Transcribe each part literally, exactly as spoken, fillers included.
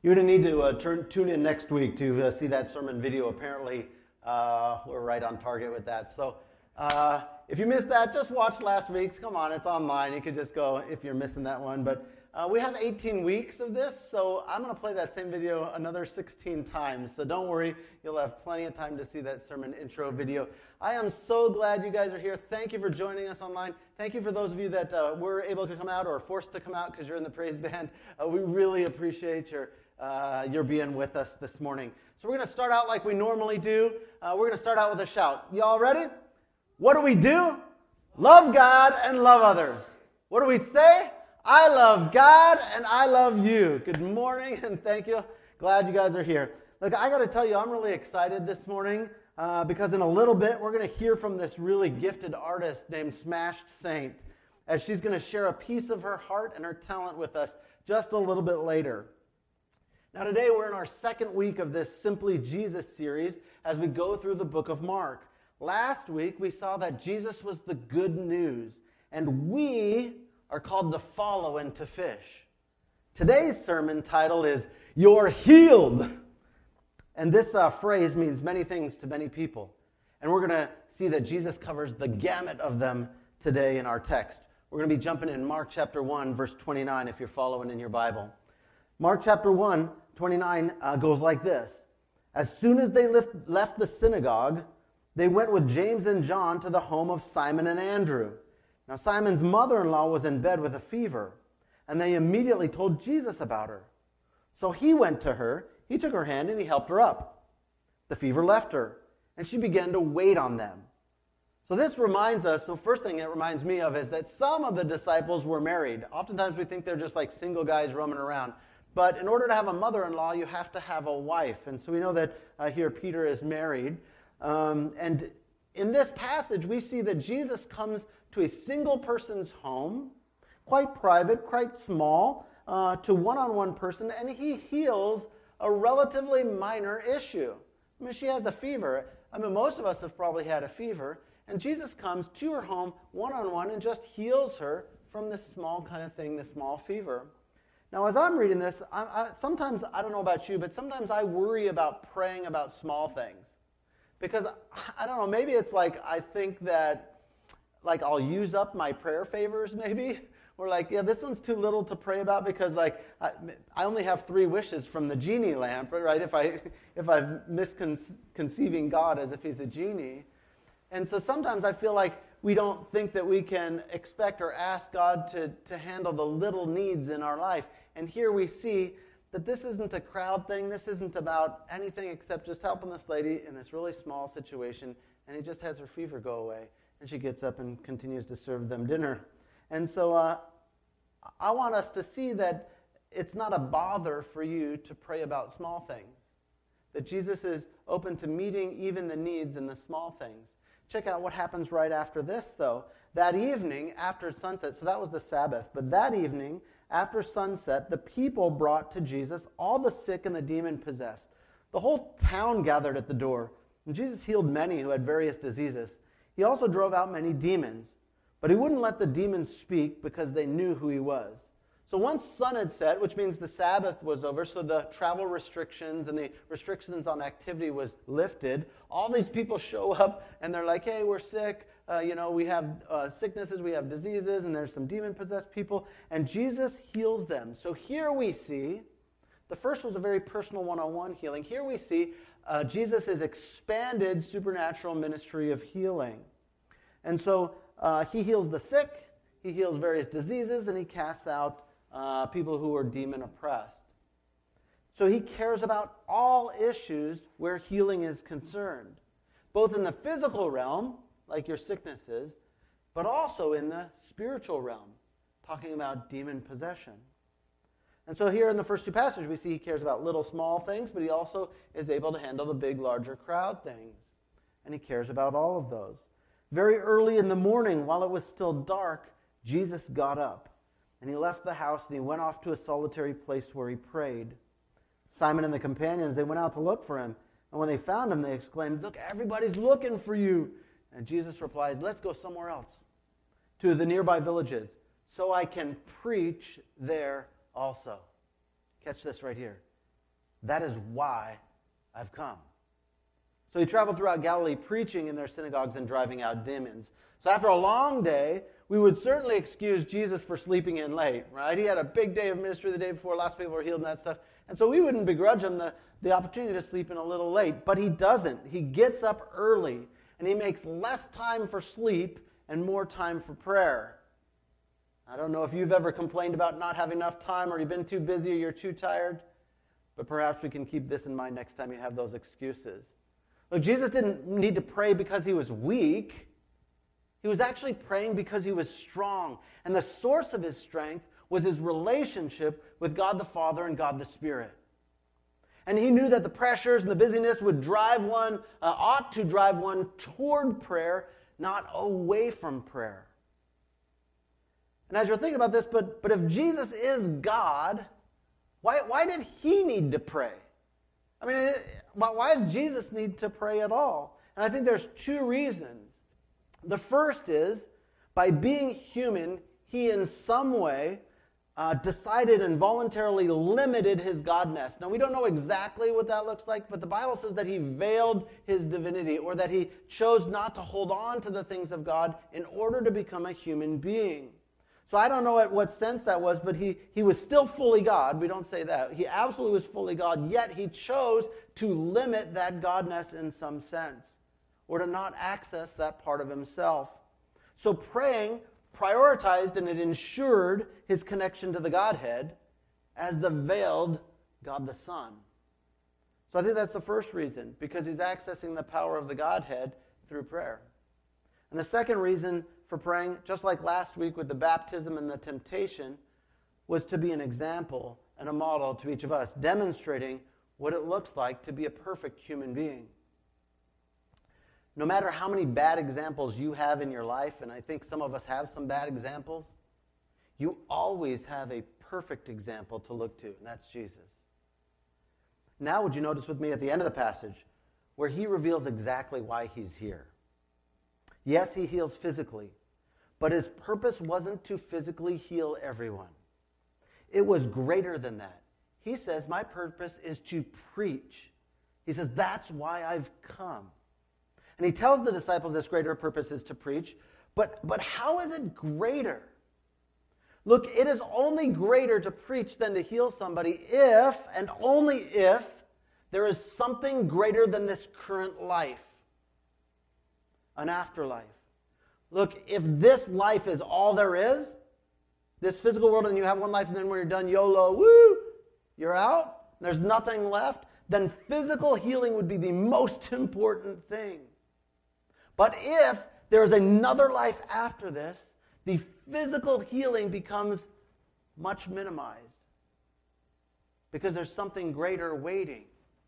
You're going to need to uh, turn, tune in next week to uh, see that sermon video. Apparently, uh, we're right on target with that. So uh, if you missed that, just watch last week's. Come on, it's online. You could just go if you're missing that one. But uh, we have eighteen weeks of this, so I'm going to play that same video another sixteen times. So don't worry, you'll have plenty of time to see that sermon intro video. I am so glad you guys are here. Thank you for joining us online. Thank you for those of you that uh, were able to come out or forced to come out because you're in the praise band. Uh, we really appreciate your Uh, you're being with us this morning. So we're going to start out like we normally do. Uh, we're going to start out with a shout. Y'all ready? What do we do? Love God and love others. What do we say? I love God and I love you. Good morning and thank you. Glad you guys are here. Look, I got to tell you, I'm really excited this morning uh, because in a little bit we're going to hear from this really gifted artist named Smashed Saint as she's going to share a piece of her heart and her talent with us just a little bit later. Now today we're in our second week of this Simply Jesus series as we go through the book of Mark. Last week we saw that Jesus was the good news and we are called to follow and to fish. Today's sermon title is You're Healed. And this uh, phrase means many things to many people. And we're going to see that Jesus covers the gamut of them today in our text. We're going to be jumping in Mark chapter one verse twenty-nine if you're following in your Bible. Mark chapter one, twenty-nine uh, goes like this. As soon as they left, left the synagogue, they went with James and John to the home of Simon and Andrew. Now Simon's mother-in-law was in bed with a fever, and they immediately told Jesus about her. So he went to her, he took her hand, and he helped her up. The fever left her, and she began to wait on them. So this reminds us, the first thing it reminds me of is that some of the disciples were married. Oftentimes we think they're just like single guys roaming around. But in order to have a mother-in-law, you have to have a wife. And so we know that uh, here Peter is married. Um, and in this passage, we see that Jesus comes to a single person's home, quite private, quite small, uh, to one-on-one person, and he heals a relatively minor issue. I mean, she has a fever. I mean, most of us have probably had a fever. And Jesus comes to her home one-on-one and just heals her from this small kind of thing, this small fever. Now, as I'm reading this, I, I, sometimes, I don't know about you, but sometimes I worry about praying about small things. Because, I don't know, maybe it's like I think that, like, I'll use up my prayer favors, maybe. Or like, yeah, this one's too little to pray about because, like, I, I only have three wishes from the genie lamp, right? If, I, if I'm misconceiving God as if he's a genie. And so sometimes I feel like we don't think that we can expect or ask God to, to handle the little needs in our life. And here we see that this isn't a crowd thing. This isn't about anything except just helping this lady in this really small situation. And he just has her fever go away. And she gets up and continues to serve them dinner. And so uh, I want us to see that it's not a bother for you to pray about small things. That Jesus is open to meeting even the needs in the small things. Check out what happens right after this, though. That evening, after sunset, so that was the Sabbath, but that evening, after sunset, the people brought to Jesus all the sick and the demon-possessed. The whole town gathered at the door, and Jesus healed many who had various diseases. He also drove out many demons, but he wouldn't let the demons speak because they knew who he was. So once sun had set, which means the Sabbath was over, so the travel restrictions and the restrictions on activity was lifted, all these people show up and they're like, hey, we're sick, uh, you know, we have uh, sicknesses, we have diseases, and there's some demon-possessed people, and Jesus heals them. So here we see, the first was a very personal one-on-one healing. Here we see uh, Jesus' expanded supernatural ministry of healing. And so uh, he heals the sick, he heals various diseases, and he casts out Uh, people who are demon-oppressed. So he cares about all issues where healing is concerned, both in the physical realm, like your sicknesses, but also in the spiritual realm, talking about demon possession. And so here in the first two passages, we see he cares about little small things, but he also is able to handle the big, larger crowd things. And he cares about all of those. Very early in the morning, while it was still dark, Jesus got up. And he left the house and he went off to a solitary place where he prayed. Simon and the companions, they went out to look for him. And when they found him, they exclaimed, look, everybody's looking for you. And Jesus replies, let's go somewhere else, to the nearby villages, so I can preach there also. Catch this right here. That is why I've come. So he traveled throughout Galilee, preaching in their synagogues and driving out demons. So after a long day, we would certainly excuse Jesus for sleeping in late, right? He had a big day of ministry the day before. Lots of people were healed and that stuff. And so we wouldn't begrudge him the, the opportunity to sleep in a little late. But he doesn't. He gets up early, and he makes less time for sleep and more time for prayer. I don't know if you've ever complained about not having enough time, or you've been too busy, or you're too tired. But perhaps we can keep this in mind next time you have those excuses. Look, Jesus didn't need to pray because he was weak. He was actually praying because he was strong. And the source of his strength was his relationship with God the Father and God the Spirit. And he knew that the pressures and the busyness would drive one, uh, ought to drive one toward prayer, not away from prayer. And as you're thinking about this, but, but if Jesus is God, why, why did he need to pray? I mean, it, why does Jesus need to pray at all? And I think there's two reasons. The first is, by being human, he in some way uh, decided and voluntarily limited his godness. Now, we don't know exactly what that looks like, but the Bible says that he veiled his divinity, or that he chose not to hold on to the things of God in order to become a human being. So I don't know at what sense that was, but he, he was still fully God. We don't say that. He absolutely was fully God, yet he chose to limit that godness in some sense, or to not access that part of himself. So praying prioritized and it ensured his connection to the Godhead as the veiled God the Son. So I think that's the first reason, because he's accessing the power of the Godhead through prayer. And the second reason for praying, just like last week with the baptism and the temptation, was to be an example and a model to each of us, demonstrating what it looks like to be a perfect human being. No matter how many bad examples you have in your life, and I think some of us have some bad examples, you always have a perfect example to look to, and that's Jesus. Now, would you notice with me at the end of the passage where he reveals exactly why he's here? Yes, he heals physically, but his purpose wasn't to physically heal everyone. It was greater than that. He says, my purpose is to preach. He says, that's why I've come. And he tells the disciples this greater purpose is to preach, but, but how is it greater? Look, it is only greater to preach than to heal somebody if, and only if, there is something greater than this current life. An afterlife. Look, if this life is all there is, this physical world, and you have one life, and then when you're done, YOLO, woo, you're out, there's nothing left, then physical healing would be the most important thing. But if there is another life after this, the physical healing becomes much minimized, because there's something greater waiting.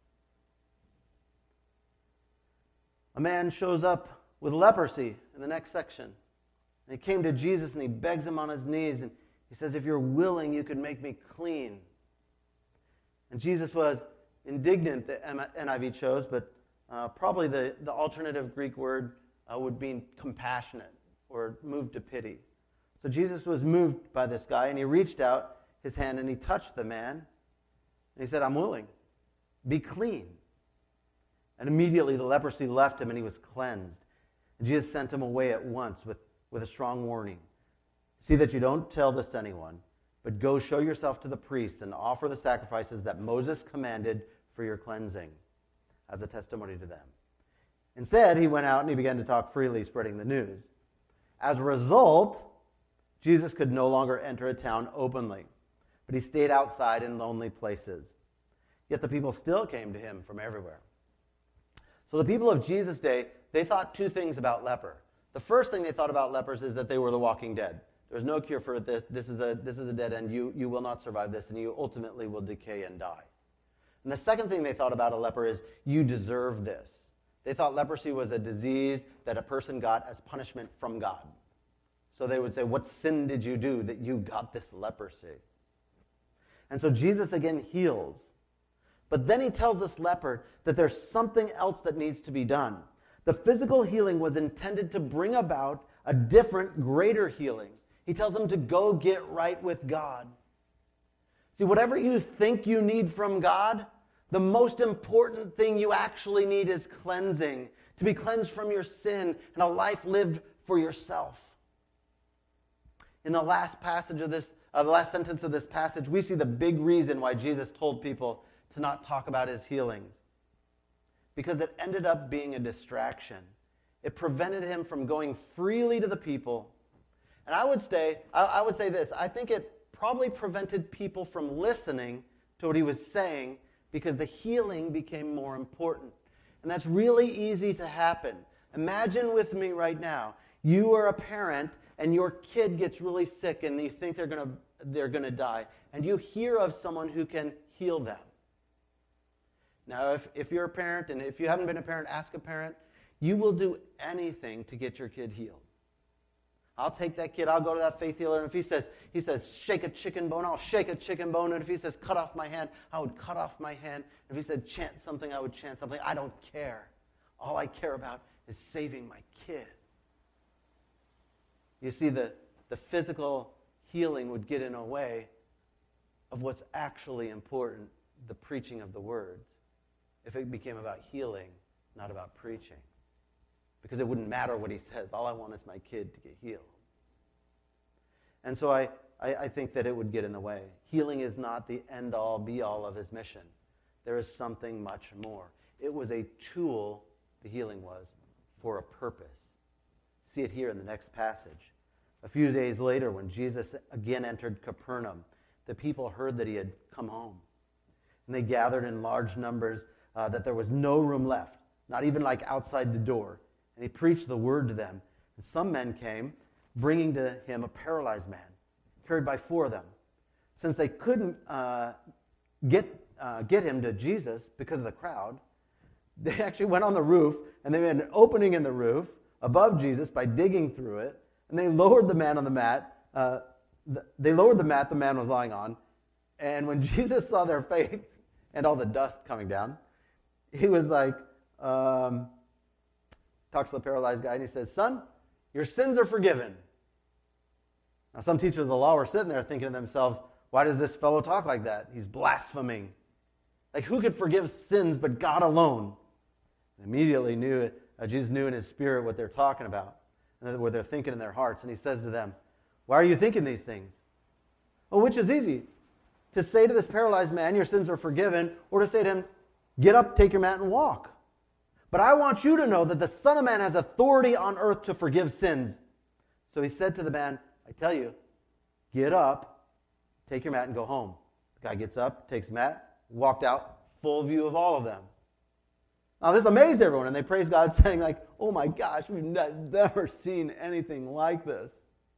A man shows up with leprosy in the next section. And he came to Jesus and he begs him on his knees, and he says, if you're willing, you could make me clean. And Jesus was indignant, the N I V chose, but uh, probably the, the alternative Greek word uh, would mean compassionate or moved to pity. So Jesus was moved by this guy, and he reached out his hand and he touched the man. And he said, I'm willing. Be clean. And immediately the leprosy left him and he was cleansed. And Jesus sent him away at once with, with a strong warning. See that you don't tell this to anyone, but go show yourself to the priests and offer the sacrifices that Moses commanded for your cleansing as a testimony to them. Instead, he went out and he began to talk freely, spreading the news. As a result, Jesus could no longer enter a town openly, but he stayed outside in lonely places. Yet the people still came to him from everywhere. So the people of Jesus' day, they thought two things about leper. The first thing they thought about lepers is that they were the walking dead. There's no cure for this. This is a, this is a dead end. You, you will not survive this, and you ultimately will decay and die. And the second thing they thought about a leper is, you deserve this. They thought leprosy was a disease that a person got as punishment from God. So they would say, what sin did you do that you got this leprosy? And so Jesus again heals. But then he tells this leper that there's something else that needs to be done. The physical healing was intended to bring about a different, greater healing. He tells him to go get right with God. See, whatever you think you need from God, The most important thing you actually need is cleansing, to be cleansed from your sin and a life lived for yourself. In the last passage of this, uh, the last sentence of this passage, we see the big reason why Jesus told people to not talk about his healings. Because it ended up being a distraction. It prevented him from going freely to the people. And I would say, I, I would say this, I think it probably prevented people from listening to what he was saying because the healing became more important. And that's really easy to happen. Imagine with me right now, you are a parent and your kid gets really sick and you think they're going to they're going to die, and you hear of someone who can heal them. Now, if, if you're a parent, and if you haven't been a parent, ask a parent, you will do anything to get your kid healed. I'll take that kid, I'll go to that faith healer, and if he says, he says, shake a chicken bone, I'll shake a chicken bone, and if he says, cut off my hand, I would cut off my hand. If he said, chant something, I would chant something. I don't care. All I care about is saving my kid. You see, the, the physical healing would get in a way of what's actually important, the preaching of the words, if it became about healing, not about preaching. Because it wouldn't matter what he says. All I want is my kid to get healed. And so I, I, I think that it would get in the way. Healing is not the end-all, be-all of his mission. There is something much more. It was a tool, the healing was, for a purpose. See it here in the next passage. A few days later, when Jesus again entered Capernaum, the people heard that he had come home. And they gathered in large numbers uh, that there was no room left, not even like outside the door. And he preached the word to them. And some men came, bringing to him a paralyzed man, carried by four of them. Since they couldn't uh, get uh, get him to Jesus because of the crowd, they actually went on the roof, and they made an opening in the roof above Jesus by digging through it, and they lowered the man on the mat. Uh, the, they lowered the mat the man was lying on, and when Jesus saw their faith and all the dust coming down, he was like, um, talks to the paralyzed guy, and he says, son, your sins are forgiven. Now, some teachers of the law were sitting there thinking to themselves, why does this fellow talk like that? He's blaspheming. Like, who could forgive sins but God alone? And immediately knew it, uh, Jesus knew in his spirit what they're talking about, and what they're thinking in their hearts. And he says to them, why are you thinking these things? Well, which is easy? To say to this paralyzed man, your sins are forgiven, or to say to him, get up, take your mat, and walk. But I want you to know that the Son of Man has authority on earth to forgive sins. So he said to the man, I tell you, get up, take your mat, and go home. The guy gets up, takes the mat, walked out, full view of all of them. Now this amazed everyone, and they praised God, saying like, oh my gosh, we've never seen anything like this.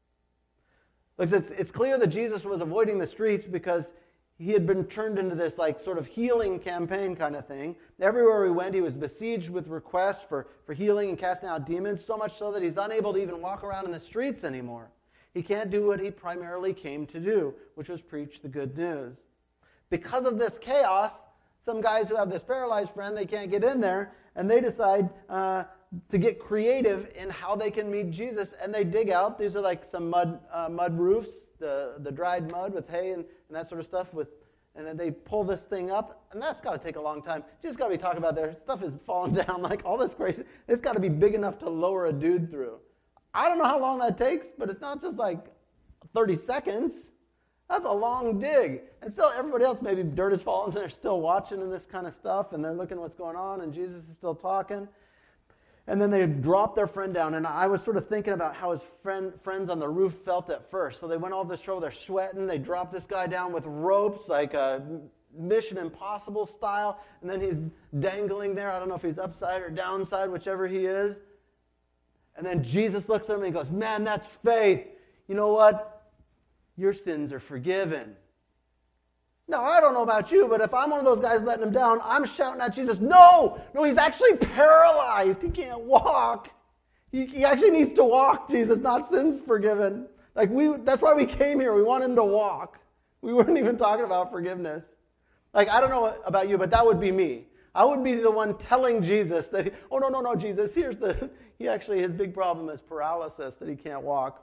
Look, it's clear that Jesus was avoiding the streets because he had been turned into this like sort of healing campaign kind of thing. Everywhere he went, he was besieged with requests for, for healing and casting out demons, so much so that he's unable to even walk around in the streets anymore. He can't do what he primarily came to do, which was preach the good news. Because of this chaos, some guys who have this paralyzed friend, they can't get in there, and they decide uh, to get creative in how they can meet Jesus, and they dig out. These are like some mud uh, mud roofs, the, the dried mud with hay and, and that sort of stuff, with, and then they pull this thing up, and that's got to take a long time. Just got to be talking about their stuff is falling down, like all this crazy. It's got to be big enough to lower a dude through. I don't know how long that takes, but it's not just like thirty seconds. That's a long dig. And still everybody else, maybe dirt is falling, they're still watching and this kind of stuff, and they're looking what's going on, and Jesus is still talking. And then they drop their friend down, and I was sort of thinking about how his friend, friends on the roof felt at first. So they went all this trouble, they're sweating, they drop this guy down with ropes, like a Mission Impossible style, and then he's dangling there. I don't know if he's upside or downside, whichever he is. And then Jesus looks at him and he goes, man, that's faith. You know what? Your sins are forgiven. Now, I don't know about you, but if I'm one of those guys letting him down, I'm shouting at Jesus, no, no, he's actually paralyzed. He can't walk. He, he actually needs to walk, Jesus, not sins forgiven. Like we, that's why we came here. We want him to walk. We weren't even talking about forgiveness. Like, I don't know about you, but that would be me. I would be the one telling Jesus that, he, oh, no, no, no, Jesus, here's the, he actually, his big problem is paralysis, that he can't walk.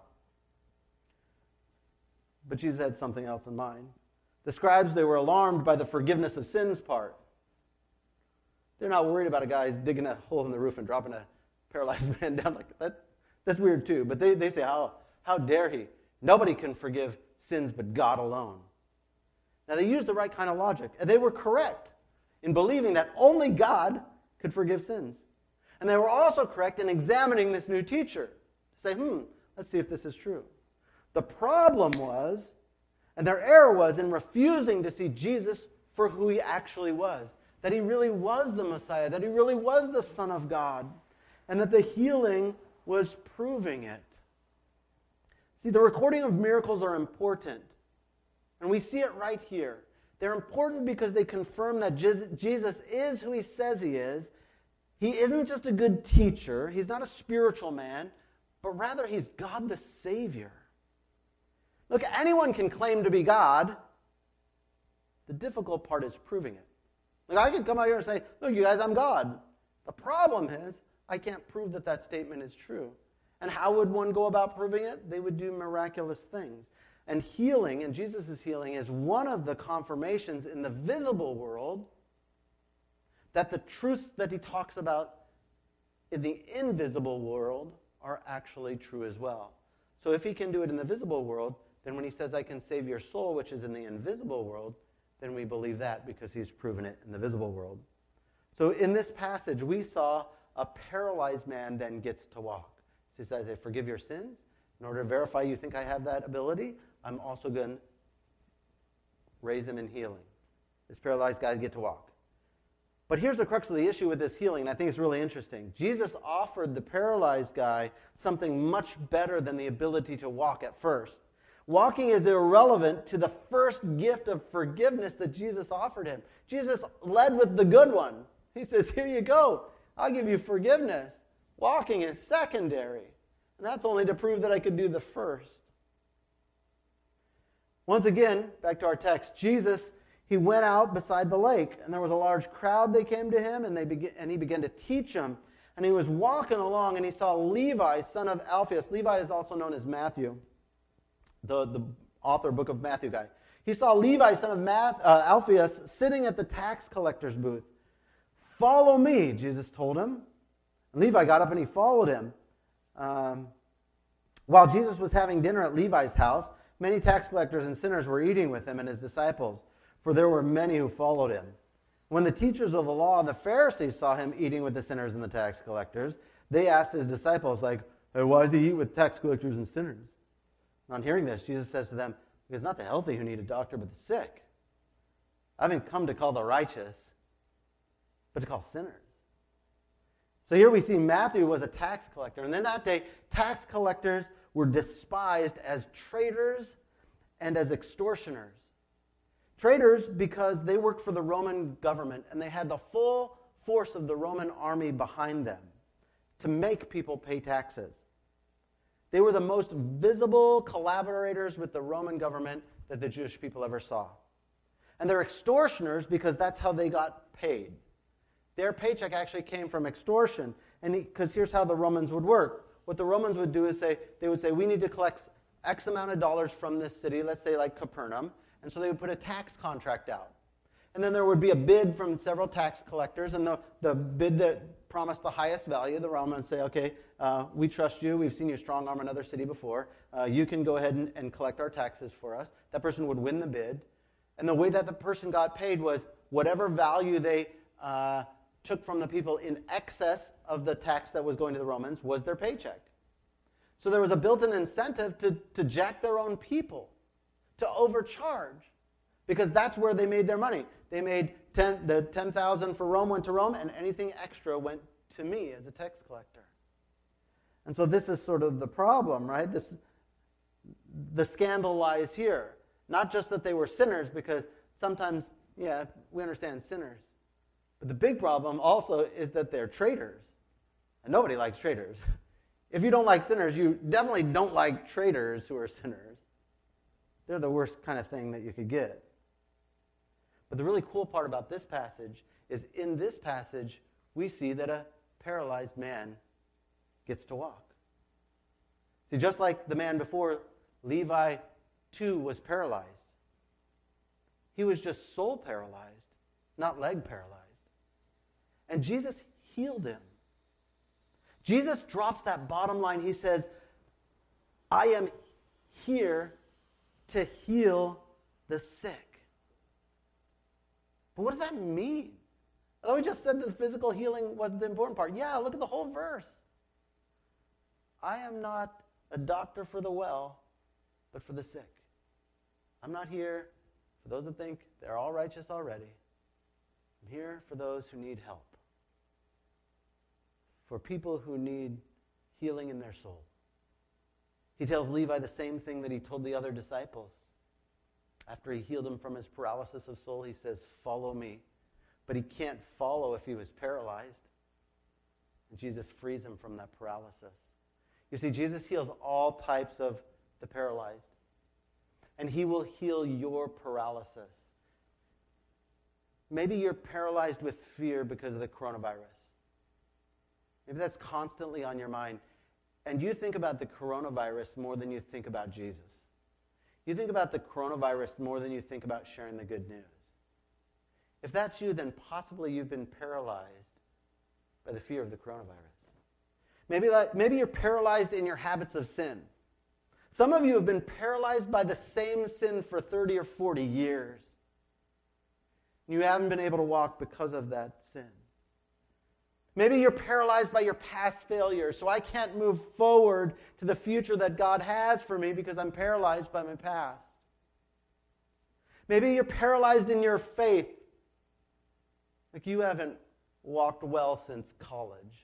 But Jesus had something else in mind. The scribes, they were alarmed by the forgiveness of sins part. They're not worried about a guy digging a hole in the roof and dropping a paralyzed man down like that. That's weird too. But they, they say, how, how dare he? Nobody can forgive sins but God alone. Now they used the right kind of logic. And they were correct in believing that only God could forgive sins. And they were also correct in examining this new teacher. To say, hmm, let's see if this is true. The problem was, and their error was, in refusing to see Jesus for who he actually was. That he really was the Messiah, that he really was the Son of God, and that the healing was proving it. See, the recording of miracles are important, and we see it right here. They're important because they confirm that Jesus is who he says he is. He isn't just a good teacher, he's not a spiritual man, but rather he's God the Savior. Look, anyone can claim to be God. The difficult part is proving it. Like, I could come out here and say, look, you guys, I'm God. The problem is, I can't prove that that statement is true. And how would one go about proving it? They would do miraculous things. And healing, and Jesus' healing, is one of the confirmations in the visible world that the truths that he talks about in the invisible world are actually true as well. So if he can do it in the visible world, then when he says, I can save your soul, which is in the invisible world, then we believe that because he's proven it in the visible world. So in this passage, we saw a paralyzed man then gets to walk. So he says, I forgive your sins. In order to verify you think I have that ability, I'm also going to raise him in healing. This paralyzed guy get to walk. But here's the crux of the issue with this healing, and I think it's really interesting. Jesus offered the paralyzed guy something much better than the ability to walk at first. Walking is irrelevant to the first gift of forgiveness that Jesus offered him. Jesus led with the good one. He says, here you go. I'll give you forgiveness. Walking is secondary. And that's only to prove that I could do the first. Once again, back to our text, Jesus, he went out beside the lake, and there was a large crowd that came to him, and, they began, and he began to teach them. And he was walking along, and he saw Levi, son of Alphaeus. Levi is also known as Matthew. The, the author, book of Matthew guy. He saw Levi, son of Math, uh, Alphaeus, sitting at the tax collector's booth. Follow me, Jesus told him. And Levi got up and he followed him. Um, while Jesus was having dinner at Levi's house, many tax collectors and sinners were eating with him and his disciples, for there were many who followed him. When the teachers of the law and the Pharisees saw him eating with the sinners and the tax collectors, they asked his disciples, like, hey, why does he eat with tax collectors and sinners? On hearing this, Jesus says to them, it's not the healthy who need a doctor, but the sick. I haven't come to call the righteous, but to call sinners. So here we see Matthew was a tax collector. And in that day, tax collectors were despised as traitors and as extortioners. Traitors because they worked for the Roman government and they had the full force of the Roman army behind them to make people pay taxes. They were the most visible collaborators with the Roman government that the Jewish people ever saw. And they're extortioners because that's how they got paid. Their paycheck actually came from extortion. And because here's how the Romans would work. What the Romans would do is say, they would say, we need to collect X amount of dollars from this city, let's say like Capernaum. And so they would put a tax contract out. And then there would be a bid from several tax collectors, and the, the bid that promised the highest value, the Romans say, okay, uh, we trust you, we've seen you strong arm another city before, uh, you can go ahead and, and collect our taxes for us. That person would win the bid. And the way that the person got paid was whatever value they uh, took from the people in excess of the tax that was going to the Romans was their paycheck. So there was a built-in incentive to, to jack their own people, to overcharge, because that's where they made their money. They made ten, the ten thousand for Rome went to Rome, and anything extra went to me as a tax collector. And so this is sort of the problem, right? This, the scandal lies here. Not just that they were sinners, because sometimes, yeah, we understand sinners. But the big problem also is that they're traitors. And nobody likes traitors. If you don't like sinners, you definitely don't like traitors who are sinners. They're the worst kind of thing that you could get. But the really cool part about this passage is in this passage, we see that a paralyzed man gets to walk. See, just like the man before, Levi too was paralyzed. He was just soul paralyzed, not leg paralyzed. And Jesus healed him. Jesus drops that bottom line. He says, I am here to heal the sick. But what does that mean? I thought we just said that the physical healing wasn't the important part. Yeah, look at the whole verse. I am not a doctor for the well, but for the sick. I'm not here for those that think they're all righteous already. I'm here for those who need help. For people who need healing in their soul. He tells Levi the same thing that he told the other disciples. After he healed him from his paralysis of soul, he says, follow me. But he can't follow if he was paralyzed. And Jesus frees him from that paralysis. You see, Jesus heals all types of the paralyzed. And he will heal your paralysis. Maybe you're paralyzed with fear because of the coronavirus. Maybe that's constantly on your mind. And you think about the coronavirus more than you think about Jesus. You think about the coronavirus more than you think about sharing the good news. If that's you, then possibly you've been paralyzed by the fear of the coronavirus. Maybe, that, maybe you're paralyzed in your habits of sin. Some of you have been paralyzed by the same sin for thirty or forty years. You haven't been able to walk because of that sin. Maybe you're paralyzed by your past failures, so I can't move forward to the future that God has for me because I'm paralyzed by my past. Maybe you're paralyzed in your faith, like you haven't walked well since college.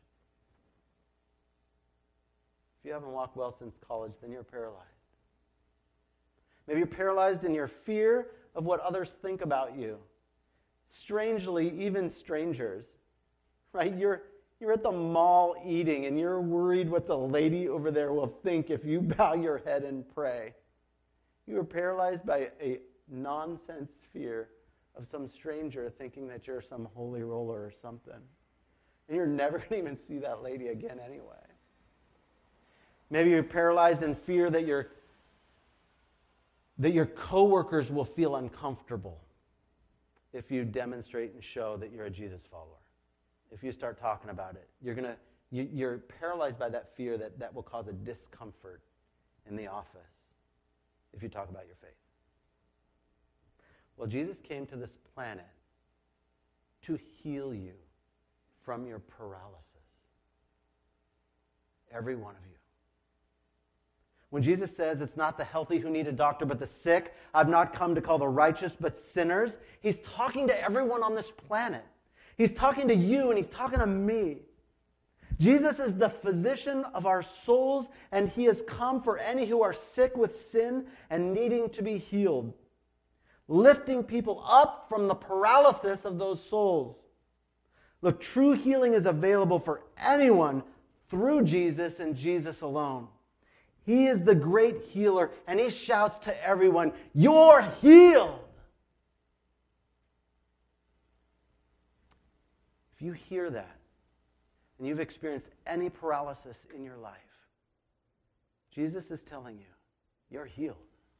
If you haven't walked well since college, then you're paralyzed. Maybe you're paralyzed in your fear of what others think about you. Strangely, even strangers. Right? You're, you're at the mall eating and you're worried what the lady over there will think if you bow your head and pray. You are paralyzed by a nonsense fear of some stranger thinking that you're some holy roller or something. And you're never going to even see that lady again anyway. Maybe you're paralyzed in fear that your, that your coworkers will feel uncomfortable if you demonstrate and show that you're a Jesus follower. If you start talking about it, you're gonna you, you're paralyzed by that fear that that will cause a discomfort in the office if you talk about your faith. Well, Jesus came to this planet to heal you from your paralysis. Every one of you. When Jesus says it's not the healthy who need a doctor, but the sick, I've not come to call the righteous, but sinners, he's talking to everyone on this planet. He's talking to you and he's talking to me. Jesus is the physician of our souls, and he has come for any who are sick with sin and needing to be healed, lifting people up from the paralysis of those souls. Look, true healing is available for anyone through Jesus and Jesus alone. He is the great healer, and he shouts to everyone, "You're healed!" If you hear that, and you've experienced any paralysis in your life, Jesus is telling you, you're healed.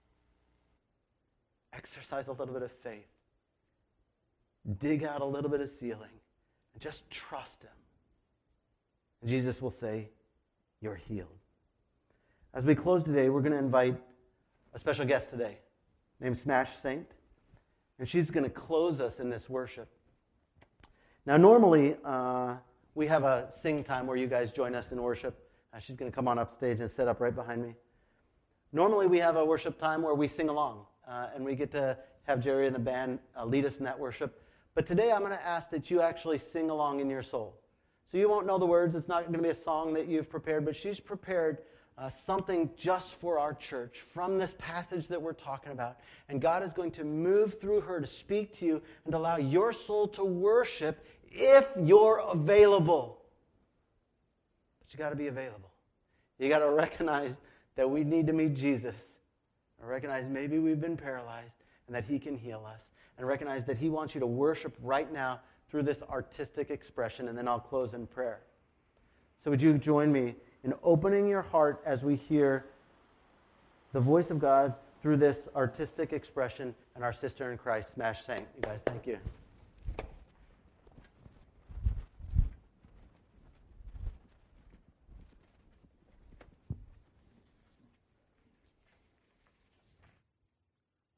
Exercise a little bit of faith. Dig out a little bit of ceiling, and just trust him. And Jesus will say, you're healed. As we close today, we're going to invite a special guest today named Smash Saint, and she's going to close us in this worship. Now, normally, uh, we have a sing time where you guys join us in worship. Uh, she's going to come on up stage and sit up right behind me. Normally, we have a worship time where we sing along, uh, and we get to have Jerry and the band uh, lead us in that worship. But today, I'm going to ask that you actually sing along in your soul. So you won't know the words. It's not going to be a song that you've prepared, but she's prepared uh, something just for our church from this passage that we're talking about. And God is going to move through her to speak to you and allow your soul to worship if you're available. But you got to be available. You got to recognize that we need to meet Jesus. And recognize maybe we've been paralyzed and that he can heal us. And recognize that he wants you to worship right now through this artistic expression. And then I'll close in prayer. So would you join me in opening your heart as we hear the voice of God through this artistic expression and our sister in Christ, Smash Saint. You guys, thank you.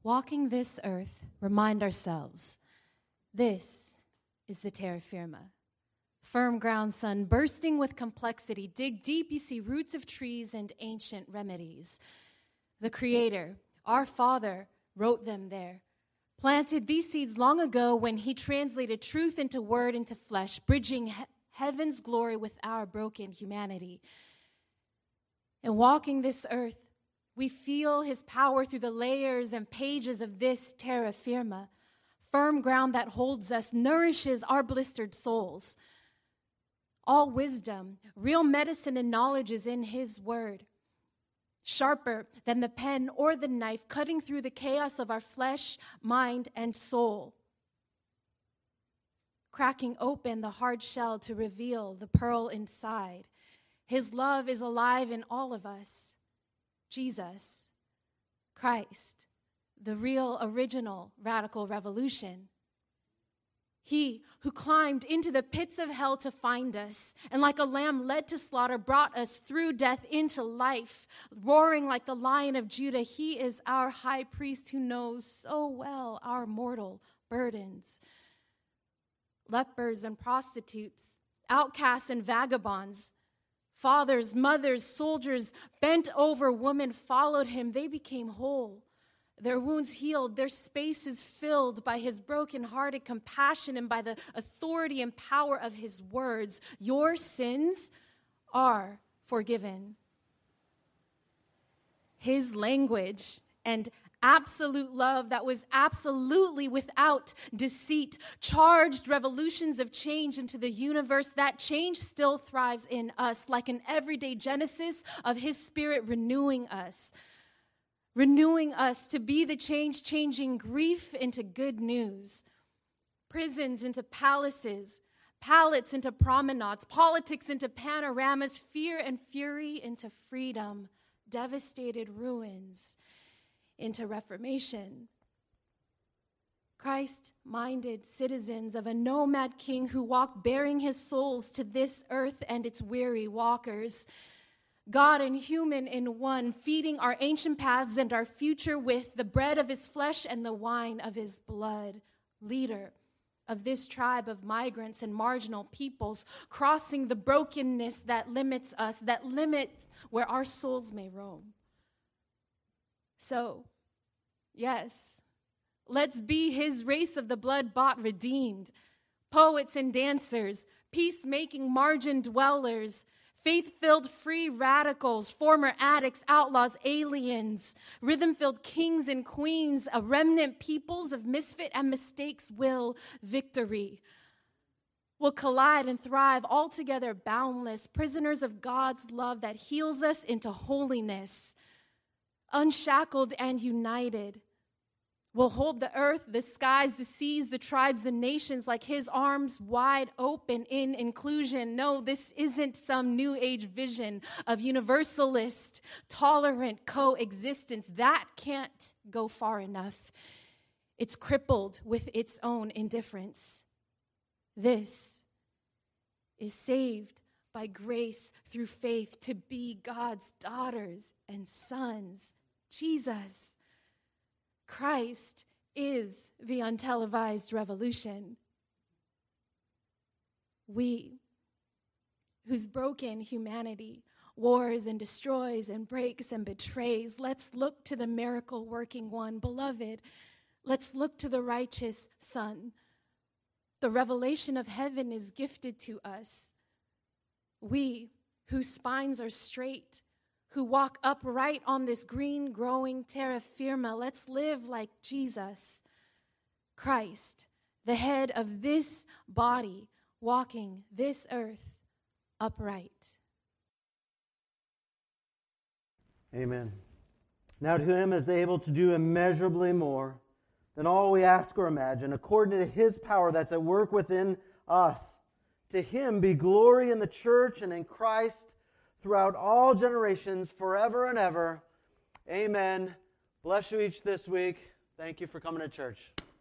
Walking this earth, remind ourselves, this is the terra firma. Firm ground, son, bursting with complexity. Dig deep, you see roots of trees and ancient remedies. The Creator, our Father, wrote them there. Planted these seeds long ago when he translated truth into word, into flesh, bridging he- heaven's glory with our broken humanity. And walking this earth, we feel his power through the layers and pages of this terra firma. Firm ground that holds us, nourishes our blistered souls. All wisdom, real medicine and knowledge is in his word. Sharper than the pen or the knife, cutting through the chaos of our flesh, mind, and soul. Cracking open the hard shell to reveal the pearl inside. His love is alive in all of us. Jesus, Christ, the real, original, radical revolution. He who climbed into the pits of hell to find us, and like a lamb led to slaughter, brought us through death into life, roaring like the Lion of Judah. He is our high priest who knows so well our mortal burdens. Lepers and prostitutes, outcasts and vagabonds, fathers, mothers, soldiers, bent over women followed him. They became whole. Their wounds healed, their spaces filled by his broken-hearted compassion and by the authority and power of his words. Your sins are forgiven. His language and absolute love that was absolutely without deceit charged revolutions of change into the universe. That change still thrives in us like an everyday genesis of his spirit renewing us. Renewing us to be the change, changing grief into good news, prisons into palaces, palates into promenades, politics into panoramas, fear and fury into freedom, devastated ruins into reformation. Christ-minded citizens of a nomad king who walked bearing his souls to this earth and its weary walkers. God and human in one, feeding our ancient paths and our future with the bread of his flesh and the wine of his blood. Leader of this tribe of migrants and marginal peoples, crossing the brokenness that limits us, that limits where our souls may roam. So, yes, let's be his race of the blood-bought redeemed, poets and dancers, peacemaking margin dwellers, faith-filled free radicals, former addicts, outlaws, aliens, rhythm-filled kings and queens, a remnant peoples of misfit and mistakes will victory. Will collide and thrive, altogether boundless, prisoners of God's love that heals us into holiness, unshackled and united. Will hold the earth, the skies, the seas, the tribes, the nations like his arms wide open in inclusion. No, this isn't some new age vision of universalist, tolerant coexistence. That can't go far enough. It's crippled with its own indifference. This is saved by grace through faith to be God's daughters and sons. Jesus, Christ is the untelevised revolution. We, whose broken humanity wars and destroys and breaks and betrays, let's look to the miracle-working one. Beloved, let's look to the righteous Son. The revelation of heaven is gifted to us. We, whose spines are straight, who walk upright on this green, growing terra firma, let's live like Jesus, Christ, the head of this body, walking this earth upright. Amen. Now to him is able to do immeasurably more than all we ask or imagine, according to his power that's at work within us. To him be glory in the church and in Christ throughout all generations, forever and ever. Amen. Bless you each this week. Thank you for coming to church.